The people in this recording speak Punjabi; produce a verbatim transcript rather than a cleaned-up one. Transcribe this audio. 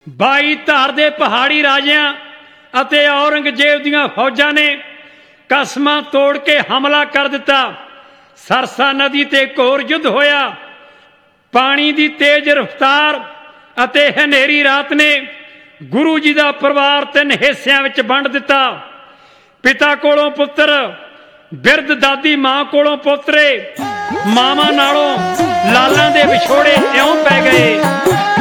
ਬਾਈ ਧਾਰ ਦੇ ਪਹਾੜੀ ਰਾਜਿਆਂ ਅਤੇ ਔਰੰਗਜ਼ੇਬ ਦੀਆਂ ਫੌਜਾਂ ਨੇ ਕਸਮਾਂ ਤੋੜ ਕੇ ਹਮਲਾ ਕਰ ਦਿੱਤਾ। ਸਰਸਾ ਨਦੀ ਤੇ ਘੋਰ ਯੁੱਧ ਹੋਇਆ। ਪਾਣੀ ਦੀ ਤੇਜ਼ ਰਫ਼ਤਾਰ ਅਤੇ ਹਨੇਰੀ ਰਾਤ ਨੇ ਗੁਰੂ ਜੀ ਦਾ ਪਰਿਵਾਰ ਤਿੰਨ ਹਿੱਸਿਆਂ ਵਿੱਚ ਵੰਡ ਦਿੱਤਾ। ਪਿਤਾ ਕੋਲੋਂ ਪੁੱਤਰ, ਬਿਰਧ ਦਾਦੀ ਮਾਂ ਕੋਲੋਂ ਪੋਤਰੇ, ਮਾਵਾਂ ਨਾਲੋਂ ਲਾਲਾਂ ਦੇ ਵਿਛੋੜੇ ਇਉਂ ਪੈ ਗਏ।